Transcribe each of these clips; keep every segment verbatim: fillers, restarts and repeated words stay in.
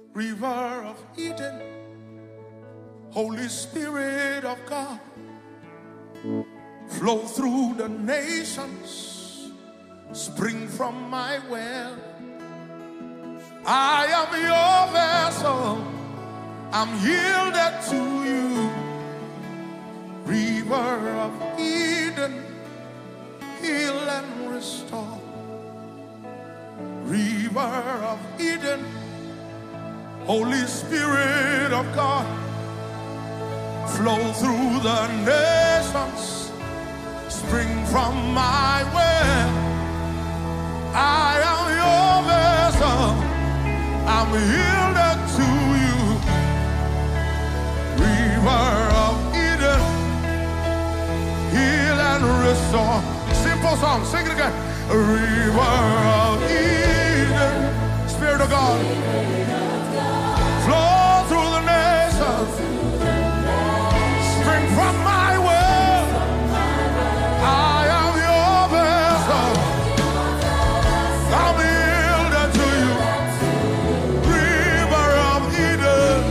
River of Eden, Holy Spirit of God, flow through the nations, spring from my well. I am your vessel, I'm yielded to you. River of Eden, heal and restore. River of Eden, Holy Spirit of God, flow through the nations, spring from my well. I am your vessel, I'm yielded to you. River of Eden, heal and restore. Simple song, sing it again. River of Eden, Spirit of God, flow through the nations, spring from my well. I am your vessel, I'm yielded to you. River of Eden,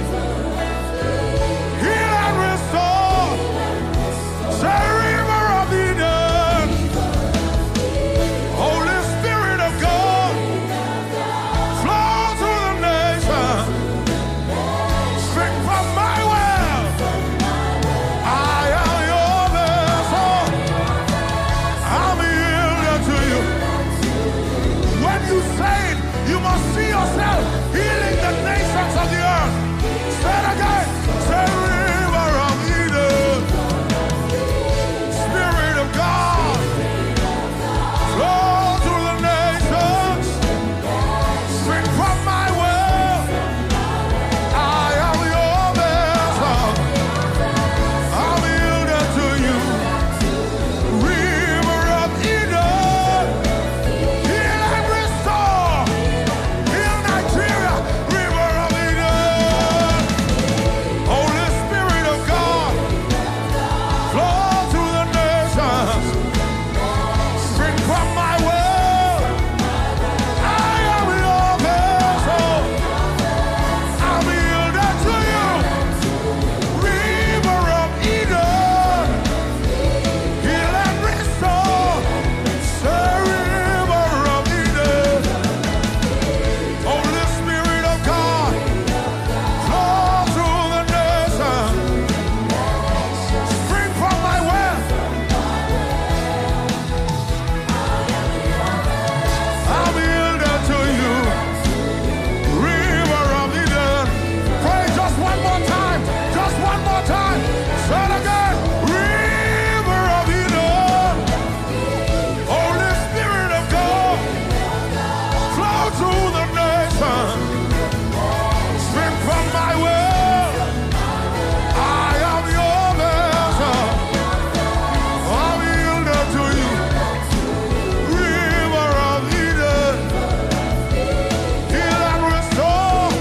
heal and restore. Say river of Eden, Holy Spirit of God, flow through the nation, spring from my well. I am your vessel, I'm yielded to you. When you say it, you must see yourself healing the nations of the earth. Say it again. Say river of Eden, Spirit of God, flow through the nations, spring from my well. I am your vessel, I'm yielded to you. River of Eden, heal and restore. Heal Nigeria. River of Eden, Holy Spirit of God, flow through the nations, spring from my well. I am your vessel, I'm yielded to you. River of Eden, heal and restore. Say river of Eden, Holy Spirit of God, flow through the nations, spring from my well. I'm yielded to you. River of Eden. Pray just one more time. Just one more time. Say it again. River of Eden, Holy Spirit of God, flow through the nation, spring from my well. I am your vessel, I'm yielded to you. River of Eden, heal and restore.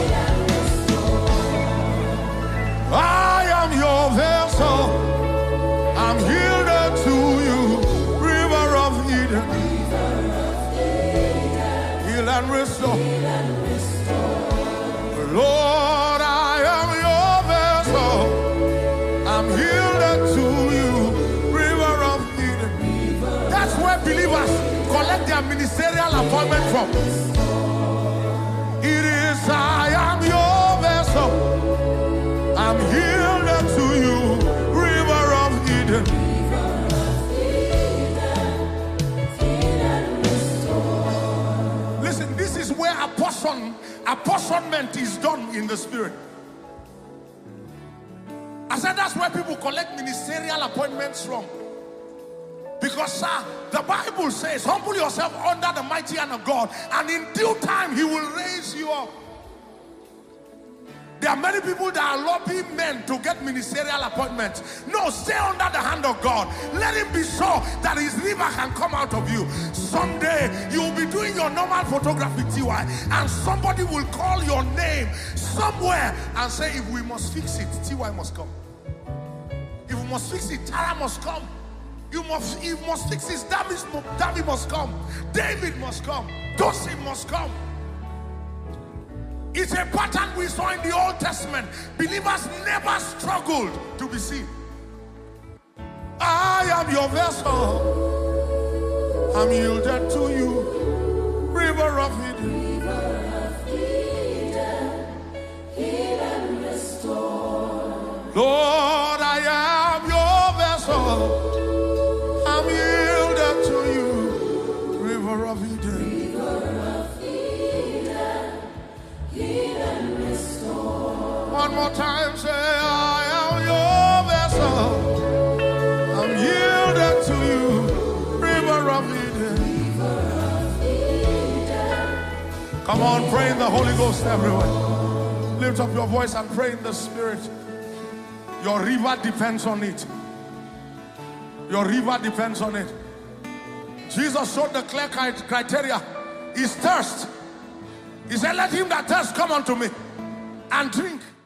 I am your vessel, I'm yielded to you. River of Eden, heal and restore. Lord, I am your vessel, I'm yielded to you. River of Eden. That's where believers collect their ministerial appointment from. It is I am your vessel, I'm yielded to you. River of Eden. Listen, this is where apportion, apportionment is done in the spirit. I said that's where people collect ministerial appointments from. Because, sir, the Bible says, humble yourself under the mighty hand of God, and in due time he will raise you up. There are many people that are lobbying men to get ministerial appointments. No, stay under the hand of God. Let him be sure that his river can come out of you. Someday, you will be doing your normal photography, T Y, and somebody will call your name somewhere and say, if we must fix it, T Y must come. If we must fix it, Tara must come. You must, you must fix this. David must come. David must come. Joseph must come. It's a pattern we saw in the Old Testament. Believers never struggled to be seen. I am your vessel. I'm yielded to you. River of Eden. Lord, I am your vessel. I'm yielded to you. River of Eden. One more time, say, I am your vessel. I'm yielded to you. River of Eden. Come on, pray in the Holy Ghost, everyone. Lift up your voice and pray in the Spirit. Your river depends on it. Your river depends on it. Jesus showed the clear criteria. Is thirst. He said, let him that thirst come unto me and drink.